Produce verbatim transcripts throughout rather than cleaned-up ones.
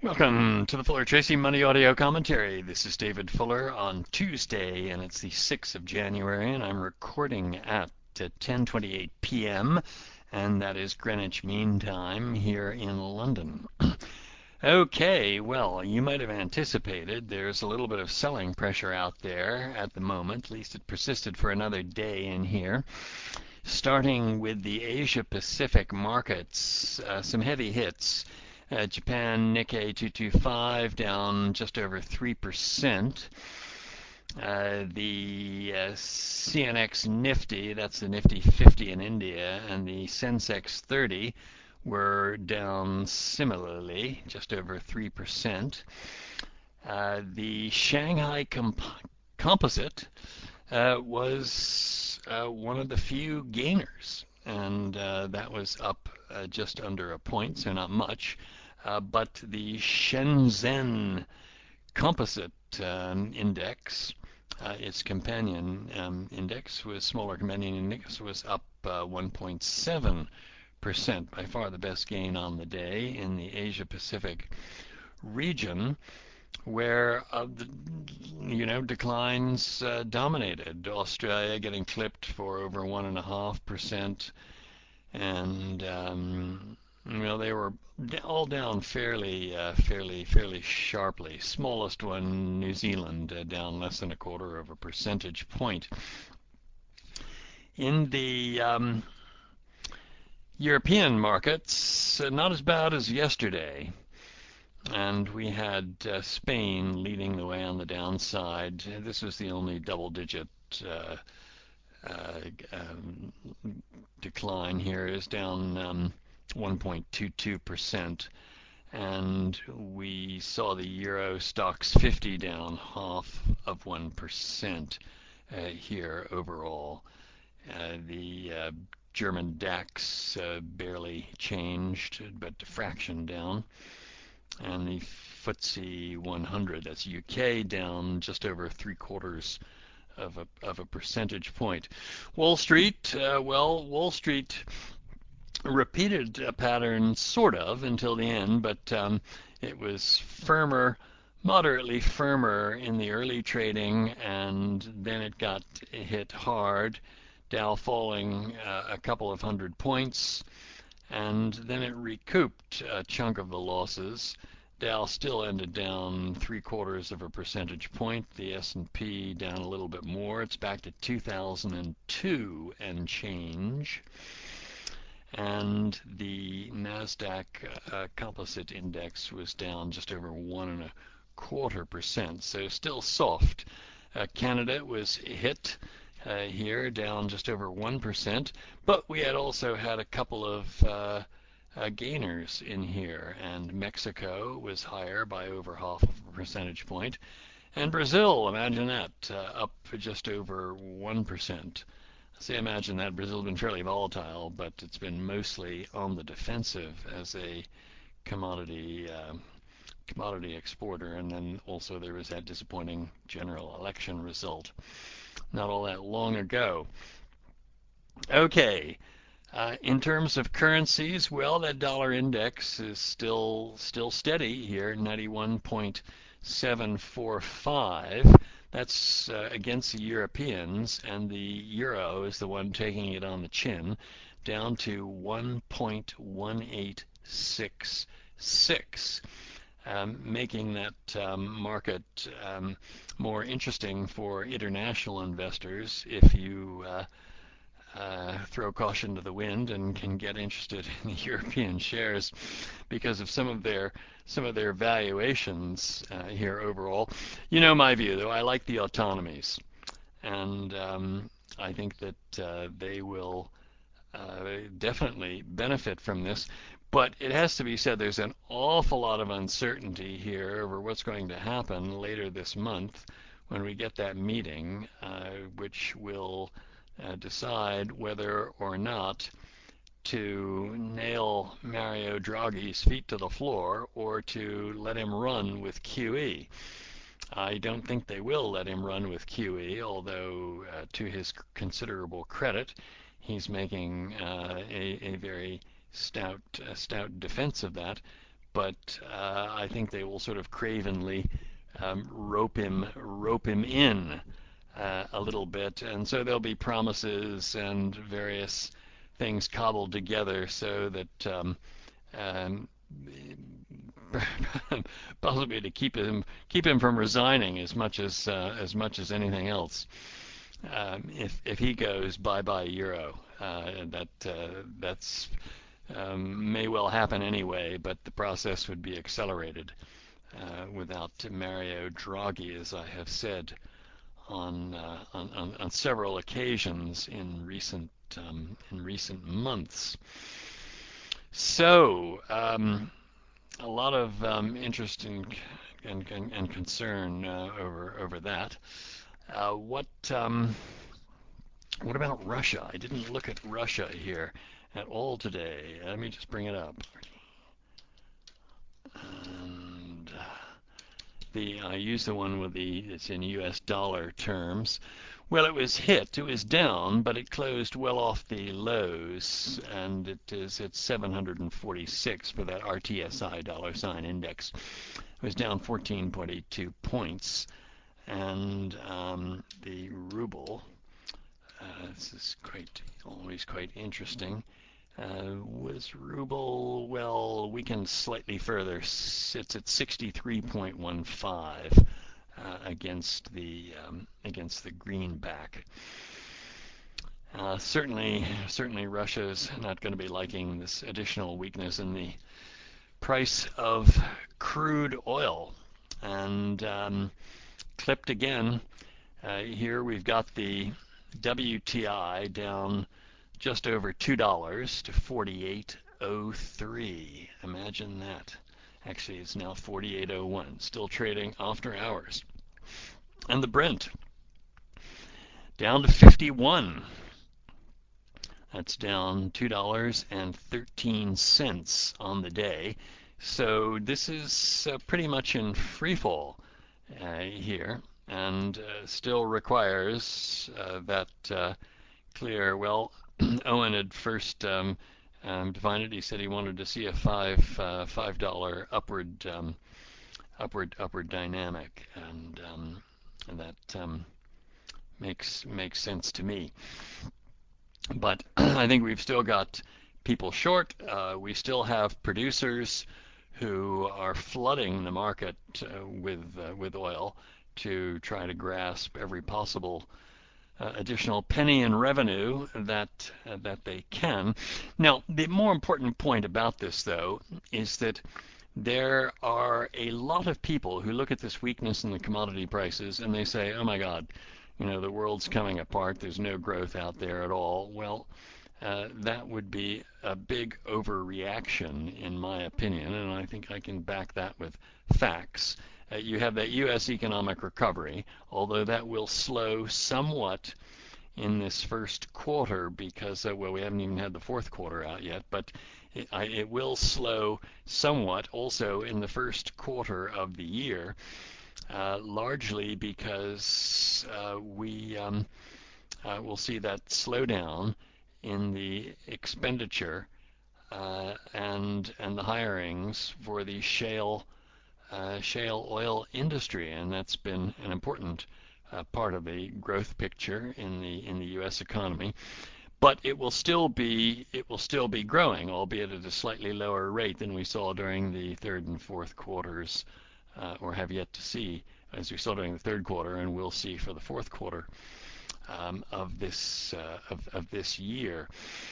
Welcome to the Fuller Tracy Money Audio Commentary. This is David Fuller on Tuesday, and it's the sixth of January, and I'm recording at ten twenty-eight p m, and that is Greenwich Mean Time here in London. Okay, well, you might have anticipated there's a little bit of selling pressure out there at the moment. At least it persisted for another day in here. Starting with the Asia Pacific markets, uh, some heavy hits. Uh, Japan Nikkei two twenty-five down just over three percent. Uh, the uh, C N X Nifty, that's the Nifty fifty in India, and the Sensex thirty were down similarly, just over three percent. Uh, the Shanghai Comp- Composite uh, was uh, one of the few gainers, and uh, that was up uh, just under a point, so not much. Uh, but the Shenzhen Composite um, Index, uh, its companion um, index, was smaller companion index, was up uh, one point seven percent, by far the best gain on the day in the Asia Pacific region, where uh, the, you know declines uh, dominated. Australia getting clipped for over one and a half percent, and um, well, they were all down fairly, uh, fairly, fairly sharply. Smallest one, New Zealand, uh, down less than a quarter of a percentage point. In the um, European markets, uh, not as bad as yesterday. And we had uh, Spain leading the way on the downside. This was the only double-digit uh, uh, um, decline here. Is down um, one point two two percent. And we saw the Euro Stoxx fifty down half of one percent uh, here overall. Uh, the uh, German DAX uh, barely changed, but a fraction down. And the F T S E one hundred, that's U K, down just over three quarters of a, of a percentage point. Wall Street, uh, well, Wall Street repeated a pattern sort of until the end, but um, it was firmer, moderately firmer in the early trading, and then it got hit hard. Dow falling uh, a couple of hundred points, and then it recouped a chunk of the losses. Dow still ended down three quarters of a percentage point. The S and P down a little bit more. It's back to two thousand two and change. And the Nasdaq uh, Composite Index was down just over one and a quarter percent. So still soft. Uh, Canada was hit uh, here, down just over one percent. But we had also had a couple of uh, uh, gainers in here, and Mexico was higher by over half of a percentage point, and Brazil, imagine that, uh, up just over one percent. See, imagine that. Brazil's been fairly volatile, but it's been mostly on the defensive as a commodity uh, commodity exporter, and then also there was that disappointing general election result not all that long ago. Okay, Uh, in terms of currencies, well, that dollar index is still still steady here, ninety-one point seven four five. That's uh, against the Europeans, and the euro is the one taking it on the chin, down to one point one eight six six, um, making that um, market um, more interesting for international investors if you uh, uh, throw caution to the wind and can get interested in the European shares because of some of their some of their valuations uh, here overall. You know my view, though. I like the autonomies, and um, I think that uh, they will uh, definitely benefit from this. But it has to be said, there's an awful lot of uncertainty here over what's going to happen later this month when we get that meeting, uh, which will uh, decide whether or not to nail Mario Draghi's feet to the floor or to let him run with Q E. I don't think they will let him run with Q E, although uh, to his considerable credit, he's making uh, a, a very stout, uh, stout defense of that. but uh, I think they will sort of cravenly um, rope him rope him in uh, a little bit, and so there'll be promises and various things cobbled together so that um, um, possibly to keep him keep him from resigning as much as uh, as much as anything else. Um, if if he goes bye bye euro, uh, that uh, that's um, may well happen anyway, but the process would be accelerated uh, without Mario Draghi, as I have said on, uh, on, on on several occasions in recent um, in recent months. So um, a lot of um, interest in, and, and, and concern uh, over over that. Uh, what um, what about Russia? I didn't look at Russia here at all today. Let me just bring it up. And uh, the I use the one with the it's in U S dollar terms. Well, it was hit. It was down, but it closed well off the lows, and it is at seven hundred forty-six for that R T S I dollar sign index. It was down fourteen point eight two points, and um, the ruble. Uh, this is quite always quite interesting. Uh, was ruble, well, weakened slightly further. Sits at sixty-three point one five uh, against the um, against the greenback. Uh, certainly, certainly, Russia's not going to be liking this additional weakness in the price of crude oil. And um, clipped again. Uh, here we've got the W T I down just over two dollars to forty-eight oh three. Imagine that. Actually, it's now forty-eight oh one, still trading after hours. And the Brent down to fifty-one. That's down two dollars and thirteen cents on the day. So this is uh, pretty much in free fall uh, here, and uh, still requires uh, that uh, clear. Well, Owen had first um, um, defined it. He said he wanted to see a five uh, five dollar upward um, upward upward dynamic, and, um, and that um, makes makes sense to me. But I think we've still got people short. Uh, we still have producers who are flooding the market uh, with uh, with oil to try to grasp every possible uh, additional penny in revenue that uh, that they can. Now, the more important point about this, though, is that there are a lot of people who look at this weakness in the commodity prices and they say, "Oh my God, you know, the world's coming apart. There's no growth out there at all." Well, uh, that would be a big overreaction, in my opinion, and I think I can back that with facts. Uh, you have that U S economic recovery, although that will slow somewhat in this first quarter because, uh, well, we haven't even had the fourth quarter out yet, but it, I, it will slow somewhat also in the first quarter of the year, uh, largely because uh, we um, uh, will see that slowdown in the expenditure uh, and and the hirings for the shale uh, shale oil industry, and that's been an important uh, part of the growth picture in the in the U S economy. But it will still be it will still be growing, albeit at a slightly lower rate than we saw during the third and fourth quarters, uh, or have yet to see, as we saw during the third quarter, and we'll see for the fourth quarter um, of this uh, of, of this year.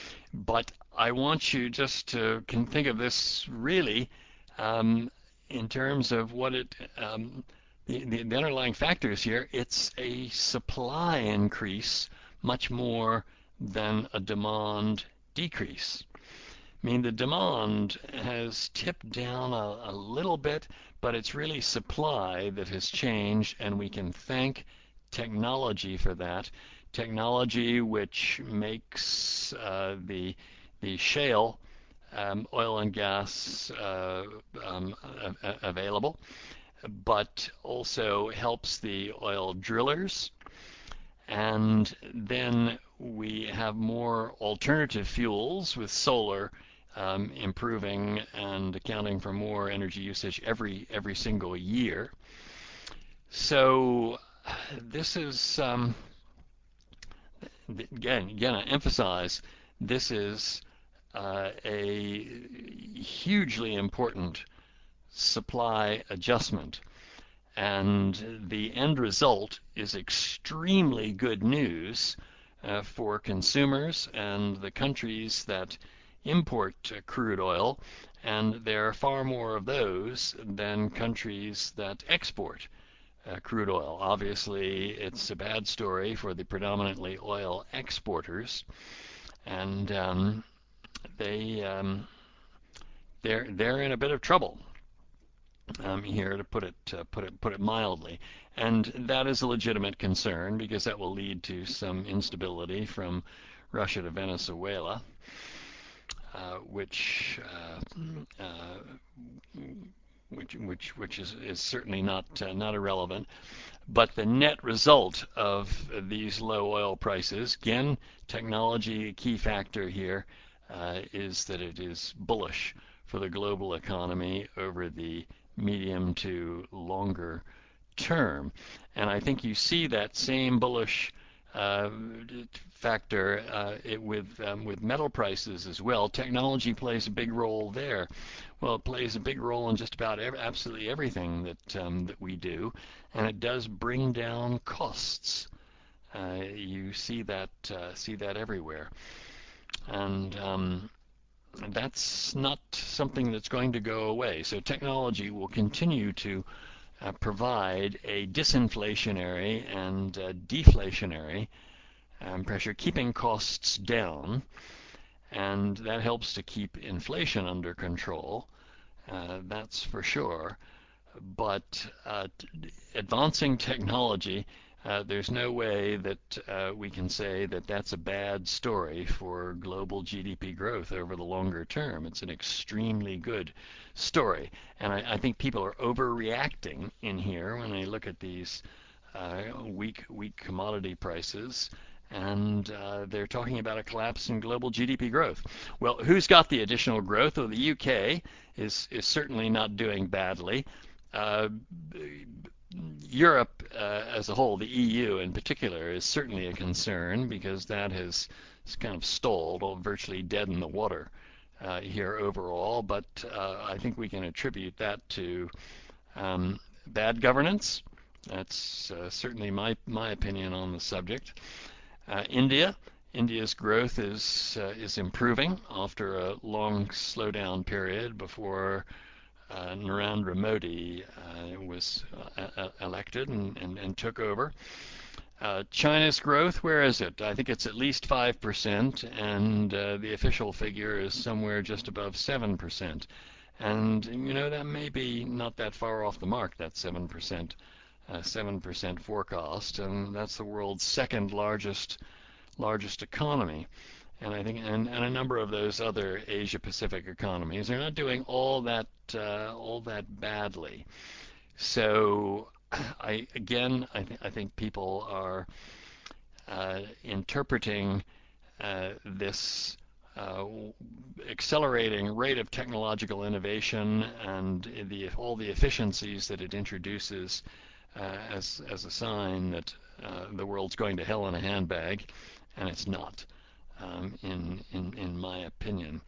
But I want you just to can think of this really um, in terms of what it um, the, the, the underlying factors here. It's a supply increase much more than a demand decrease. I mean, the demand has tipped down a, a little bit, but it's really supply that has changed, and we can thank technology for that. Technology which makes uh, the the shale um, oil and gas uh, um, available, but also helps the oil drillers. And then we have more alternative fuels with solar um, improving and accounting for more energy usage every every single year. So this is um, again again I emphasize this is uh, a hugely important supply adjustment. And the end result is extremely good news uh, for consumers and the countries that import uh, crude oil, and there are far more of those than countries that export uh, crude oil. Obviously, it's a bad story for the predominantly oil exporters, and um, they um, they're they're in a bit of trouble um, here, to put it uh, put it put it mildly, and that is a legitimate concern because that will lead to some instability from Russia to Venezuela, uh, which uh, uh, which which which is, is certainly not uh, not irrelevant. But the net result of these low oil prices, again, technology, a key factor here, uh, is that it is bullish for the global economy over the medium to longer term. And I think you see that same bullish uh, factor uh, it with um, with metal prices as well. Technology plays a big role there. Well, it plays a big role in just about every, absolutely everything that um, that we do, and it does bring down costs. Uh, you see that uh, see that everywhere, and um, that's not something that's going to go away. So technology will continue to uh, provide a disinflationary and uh, deflationary um, pressure, keeping costs down, and that helps to keep inflation under control. Uh, that's for sure. But uh, advancing technology, uh, there's no way that uh, we can say that that's a bad story for global G D P growth over the longer term. It's an extremely good story. And I, I think people are overreacting in here when they look at these uh, weak, weak commodity prices. And uh, they're talking about a collapse in global G D P growth. Well, who's got the additional growth? Well, the U K is, is certainly not doing badly. Uh, Europe uh, as a whole, the E U in particular, is certainly a concern because that has, has kind of stalled, or virtually dead in the water uh, here overall. But uh, I think we can attribute that to um, bad governance. That's uh, certainly my my opinion on the subject. Uh, India. India's growth is uh, is improving after a long slowdown period before uh, Narendra Modi uh, was uh, elected and, and, and took over. Uh, China's growth, where is it? I think it's at least five percent, and uh, the official figure is somewhere just above seven percent. And, you know, that may be not that far off the mark, that seven percent, uh, seven percent forecast, and that's the world's second largest largest economy. And I think, and, and a number of those other Asia-Pacific economies, they're not doing all that uh, all that badly. So, I again, I, th- I think people are uh, interpreting uh, this uh, accelerating rate of technological innovation and the all the efficiencies that it introduces uh, as as a sign that uh, the world's going to hell in a handbag, and it's not. Um, in, in, in my opinion.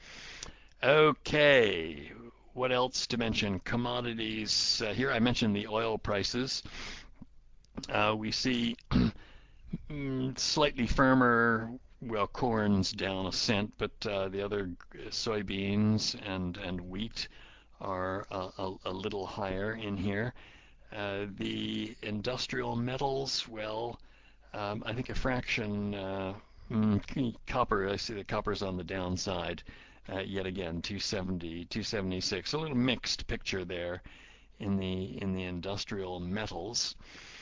Okay, what else to mention? Commodities. Uh, here I mentioned the oil prices. Uh, we see slightly firmer, well, corn's down a cent, but uh, the other soybeans and, and wheat are a, a, a little higher in here. Uh, the industrial metals, well, um, I think a fraction. Uh, Mm, copper, I see the copper's on the downside uh, yet again, two seventy, two seventy-six. A little mixed picture there in the in the industrial metals.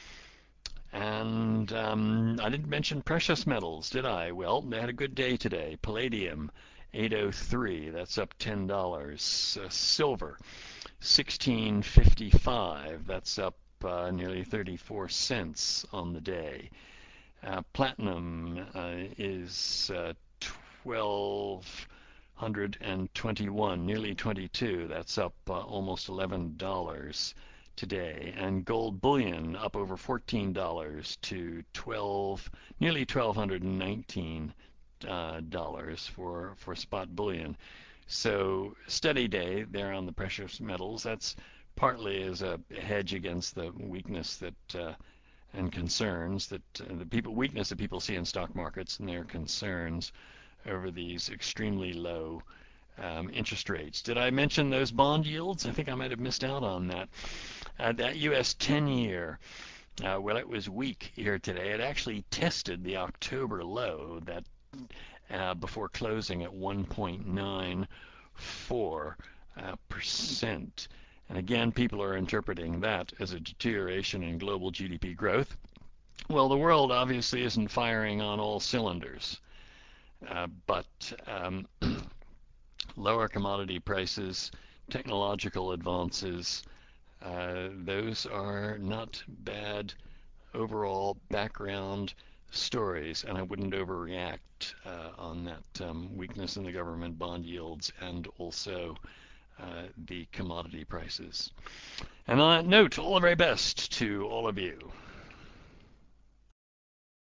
And um, I didn't mention precious metals, did I? Well, they had a good day today. Palladium, eight oh three, that's up ten dollars. Uh, silver, sixteen fifty-five, that's up uh, nearly thirty-four cents on the day. Uh, platinum uh, is uh, twelve hundred twenty-one, nearly twenty-two. That's up uh, almost eleven dollars today. And gold bullion up over fourteen dollars to twelve, nearly twelve nineteen uh, dollars for for spot bullion. So steady day there on the precious metals. That's partly as a hedge against the weakness that uh, and concerns that uh, the people weakness that people see in stock markets and their concerns over these extremely low um, interest rates. Did I mention those bond yields? I think I might have missed out on that. Uh, that U S ten-year, uh, well, it was weak here today. It actually tested the October low that uh, before closing at one point nine four uh, percent. And again, people are interpreting that as a deterioration in global G D P growth. Well, the world obviously isn't firing on all cylinders, uh, but um, lower commodity prices, technological advances, uh, those are not bad overall background stories, and I wouldn't overreact uh, on that um, weakness in the government bond yields and also uh, the commodity prices. And on that note, all the very best to all of you.